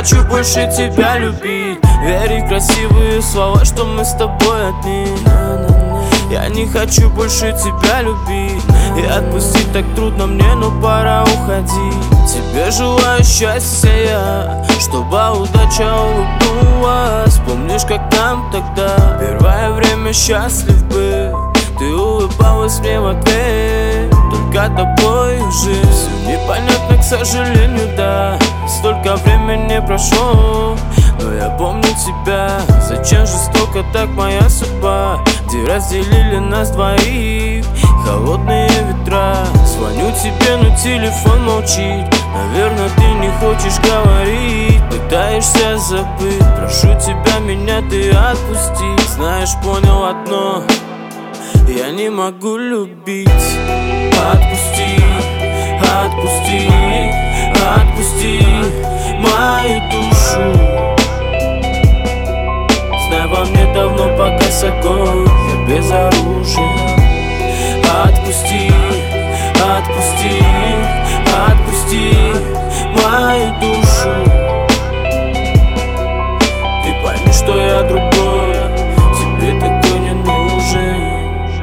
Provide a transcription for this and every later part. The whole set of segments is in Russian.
хочу больше тебя любить. Верь в красивые слова, что мы с тобой одни. Я не хочу больше тебя любить. И отпустить так трудно мне, но пора уходить. Тебе желаю счастья я, чтобы удача улыбнулась. Помнишь, как нам тогда первое время счастлив был? Ты улыбалась мне в ответ, только тобой уже все непонятно, к сожалению, да. Столько времени прошло, но я помню тебя. Зачем жестоко так моя судьба, где разделили нас двоих холодные ветра. Звоню тебе, но телефон молчит. Наверное, ты не хочешь говорить, пытаешься забыть. Прошу тебя, меня ты отпусти. Знаешь, понял одно: я не могу любить. Отпусти, отпусти, отпусти мою душу. Знай, во мне давно погас огонь, я безоружен. Отпусти, отпусти, отпусти мою душу. Ты пойми, что я другой, тебе такой не нужен.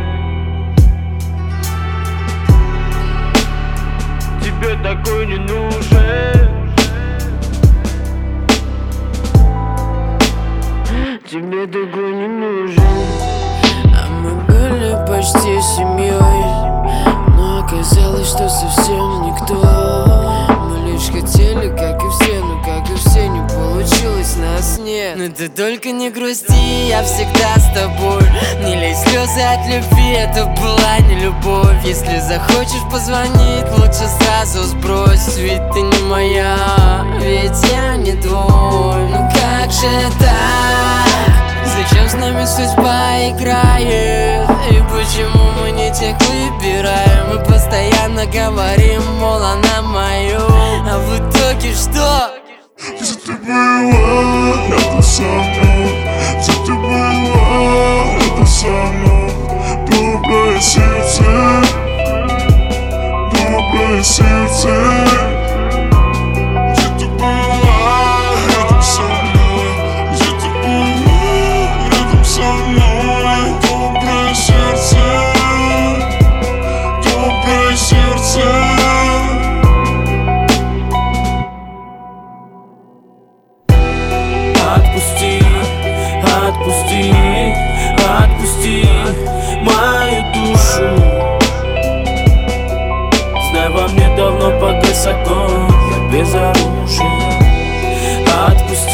Тебе такой не нужен. Тебе такой не нужен. А мы были почти семьей, но оказалось, что совсем никто. Мы лишь хотели, как и все, но как и все не получилось, нас нет. Но ты только не грусти, я всегда с тобой. Не лей слезы от любви, это была не любовь. Если захочешь позвонить, лучше сразу сбрось. Ведь ты не моя, ведь я не твой. Ну как же так? Зачем с нами судьба играет? И почему мы не тех выбираем? Мы постоянно говорим, мол, она моё, а в итоге что? Где ты была рядом со мной? Где ты была рядом со мной? Доброе сердце, доброе сердце. Где ты была рядом со мной? Где ты была рядом со мной? Доброе сердце, доброе сердце. Отпусти, отпусти, отпусти мою душу. Знай, во мне давно погас огонь, я безоружен. Отпусти.